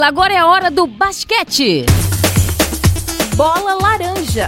Agora é a hora do basquete. Bola laranja.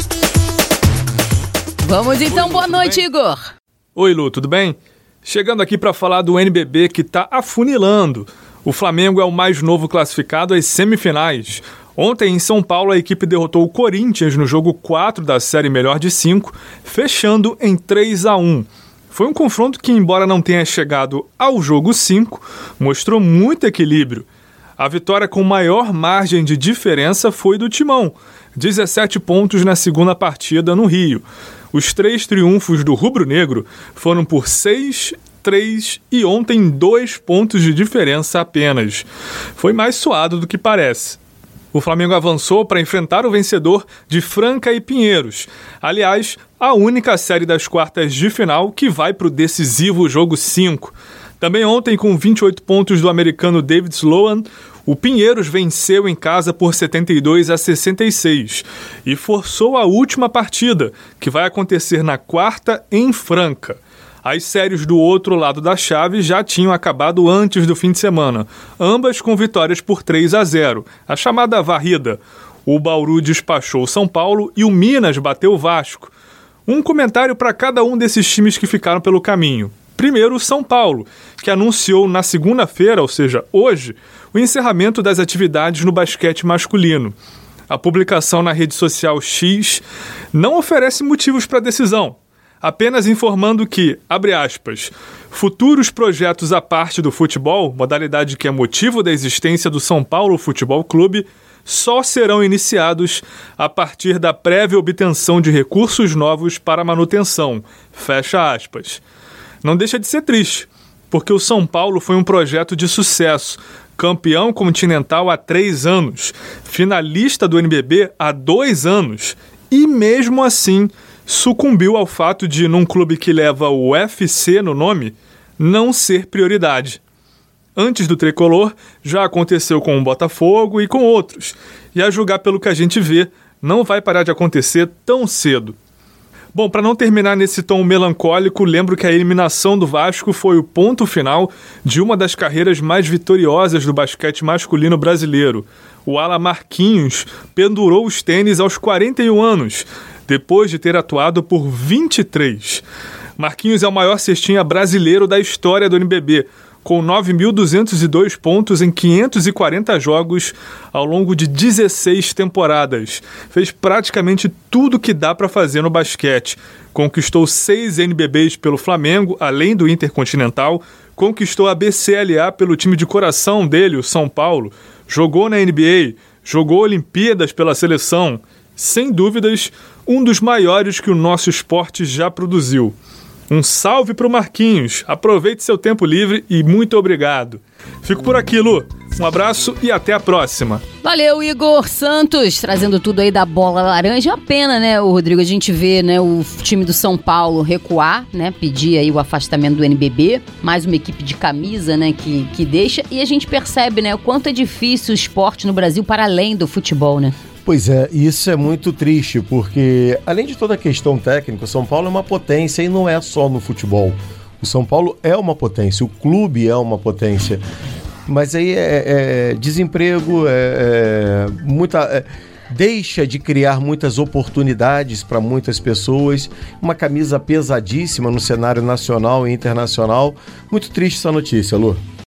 Vamos então, boa noite, Igor. Oi, Lu, tudo bem? Chegando aqui para falar do NBB que está afunilando. O Flamengo é o mais novo classificado às semifinais. Ontem, em São Paulo, a equipe derrotou o Corinthians no jogo 4 da série Melhor de 5, fechando em 3-1. Foi um confronto que, embora não tenha chegado ao jogo 5, mostrou muito equilíbrio. A vitória com maior margem de diferença foi do Timão, 17 pontos na segunda partida no Rio. Os 3 triunfos do rubro-negro foram por 6, 3 e ontem 2 pontos de diferença apenas. Foi mais suado do que parece. O Flamengo avançou para enfrentar o vencedor de Franca e Pinheiros. Aliás, a única série das quartas de final que vai para o decisivo jogo 5. Também ontem, com 28 pontos do americano David Sloan, o Pinheiros venceu em casa por 72-66 e forçou a última partida, que vai acontecer na quarta em Franca. As séries do outro lado da chave já tinham acabado antes do fim de semana, ambas com vitórias por 3-0, a chamada varrida. O Bauru despachou o São Paulo e o Minas bateu o Vasco. Um comentário para cada um desses times que ficaram pelo caminho. Primeiro, o São Paulo, que anunciou na segunda-feira, ou seja, hoje, o encerramento das atividades no basquete masculino. A publicação na rede social X não oferece motivos para a decisão, apenas informando que, abre aspas, futuros projetos à parte do futebol, modalidade que é motivo da existência do São Paulo Futebol Clube, só serão iniciados a partir da prévia obtenção de recursos novos para manutenção, fecha aspas. Não deixa de ser triste, porque o São Paulo foi um projeto de sucesso, campeão continental há 3 anos, finalista do NBB há 2 anos, e mesmo assim sucumbiu ao fato de, num clube que leva o UFC no nome, não ser prioridade. Antes do tricolor, já aconteceu com o Botafogo e com outros, e a julgar pelo que a gente vê, não vai parar de acontecer tão cedo. Bom, para não terminar nesse tom melancólico, lembro que a eliminação do Vasco foi o ponto final de uma das carreiras mais vitoriosas do basquete masculino brasileiro. O ala Marquinhos pendurou os tênis aos 41 anos, depois de ter atuado por 23. Marquinhos é o maior cestinha brasileiro da história do NBB, com 9.202 pontos em 540 jogos ao longo de 16 temporadas. Fez praticamente tudo que dá para fazer no basquete. Conquistou 6 NBBs pelo Flamengo, além do Intercontinental. Conquistou a BCLA pelo time de coração dele, o São Paulo. Jogou na NBA, jogou Olimpíadas pela seleção. Sem dúvidas, um dos maiores que o nosso esporte já produziu. Um salve para o Marquinhos, aproveite seu tempo livre e muito obrigado. Fico por aqui, Lu. Um abraço e até a próxima. Valeu, Igor Santos, trazendo tudo aí da bola laranja. É uma pena, né, Rodrigo, a gente vê, né, o time do São Paulo recuar, né, pedir aí o afastamento do NBB, mais uma equipe de camisa, né, que deixa, e a gente percebe, né, o quanto é difícil o esporte no Brasil para além do futebol, né? Pois é, isso é muito triste, porque além de toda a questão técnica, o São Paulo é uma potência e não é só no futebol. O São Paulo é uma potência, o clube é uma potência, mas aí desemprego, deixa de criar muitas oportunidades para muitas pessoas, uma camisa pesadíssima no cenário nacional e internacional. Muito triste essa notícia, Lu.